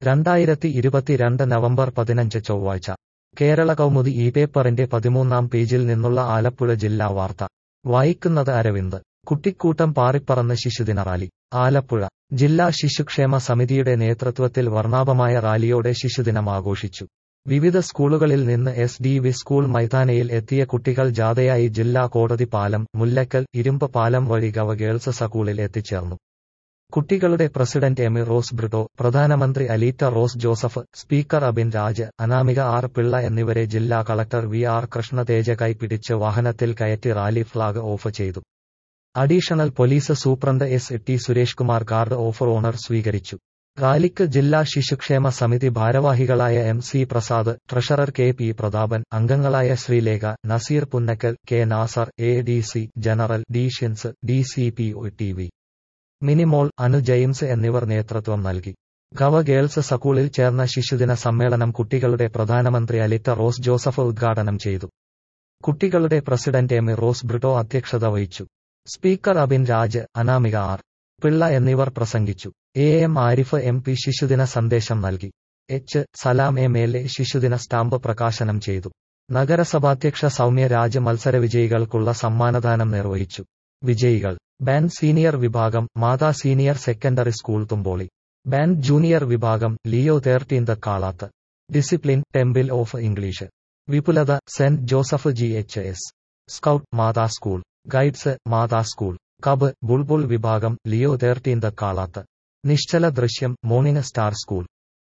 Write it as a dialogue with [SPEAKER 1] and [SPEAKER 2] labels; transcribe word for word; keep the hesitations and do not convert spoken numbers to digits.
[SPEAKER 1] രണ്ടായിരത്തി ഇരുപത്തിരണ്ട് നവംബർ പതിനഞ്ച് ചൊവ്വാഴ്ച കേരള കൗമുദി ഈ പേപ്പറിന്റെ പതിമൂന്നാം പേജിൽ നിന്നുള്ള ആലപ്പുഴ ജില്ലാ വാർത്ത വായിക്കുന്നത് അരവിന്ദ്. കുട്ടിക്കൂട്ടം പാറിപ്പറന്ന് ശിശുദിന റാലി. ആലപ്പുഴ ജില്ലാ ശിശുക്ഷേമ സമിതിയുടെ നേതൃത്വത്തിൽ വർണ്ണാഭമായ റാലിയോടെ ശിശുദിനം ആഘോഷിച്ചു. വിവിധ സ്കൂളുകളിൽ നിന്ന് എസ് ഡി വി സ്കൂൾ മൈതാനയിൽ എത്തിയ കുട്ടികൾ ജാഥയായി ജില്ലാ കോടതി പാലം, മുല്ലക്കൽ, ഇരുമ്പ് പാലം വഴി ഗവ ഗേൾസ് സ്കൂളിൽ എത്തിച്ചേർന്നു. കുട്ടികളുടെ പ്രസിഡന്റ് എമി റോസ് ബ്രിട്ടോ, പ്രധാനമന്ത്രി അലീറ്റ റോസ് ജോസഫ്, സ്പീക്കർ അബിൻ രാജ്, അനാമിക ആർ പിള്ള എന്നിവരെ ജില്ലാ കളക്ടർ വി ആർ കൃഷ്ണതേജ കൈപിടിച്ച് വാഹനത്തിൽ കയറ്റി റാലി ഫ്ളാഗ് ഓഫ് ചെയ്തു. Additional police superintendent S T Suresh Kumar guard of honour സ്വീകരിച്ചു. റാലിക്ക് ജില്ലാ ശിശുക്ഷേമ സമിതി ഭാരവാഹികളായ M C Prasad, treasurer K P Prathapan, അംഗങ്ങളായ Sreelekha, Naseer Punnakkal, K Nasar, A D C general D Shins, D C P O T V Minimol, Anu James എന്നിവർ നേതൃത്വം നൽകി. ഗവ ഗേൾസ് സ്കൂളിൽ ചേർന്ന ശിശുദിന സമ്മേളനം കുട്ടികളുടെ പ്രധാനമന്ത്രി അലിറ്റ റോസ് ജോസഫ് ഉദ്ഘാടനം ചെയ്തു. കുട്ടികളുടെ പ്രസിഡന്റ് എമി റോസ് ബ്രിട്ടോ അധ്യക്ഷത വഹിച്ചു. സ്പീക്കർ അബിൻ രാജ്, അനാമിക ആർ പിള്ള എന്നിവർ പ്രസംഗിച്ചു. A M Arif M P ശിശുദിന സന്ദേശം നൽകി. H Salam M L A ശിശുദിന സ്റ്റാമ്പ് പ്രകാശനം ചെയ്തു. നഗരസഭാധ്യക്ഷ സൗമ്യ രാജ് മത്സരവിജയികൾക്കുള്ള സമ്മാനദാനം നിർവഹിച്ചു. വിജയികൾ: ബാൻഡ് സീനിയർ വിഭാഗം Mata senior secondary school Thumpoly. Band junior വിഭാഗം Leo thirteenth Kalathu. Discipline temple of English. വിപുലത saint Joseph G H S. Scout Mata school. Guides Mata school. Cub bulbul വിഭാഗം ലിയോ തേർട്ടീൻത് കാളാത്ത്. നിശ്ചല ദൃശ്യം മോർണിംഗ് സ്റ്റാർ സ്കൂൾ.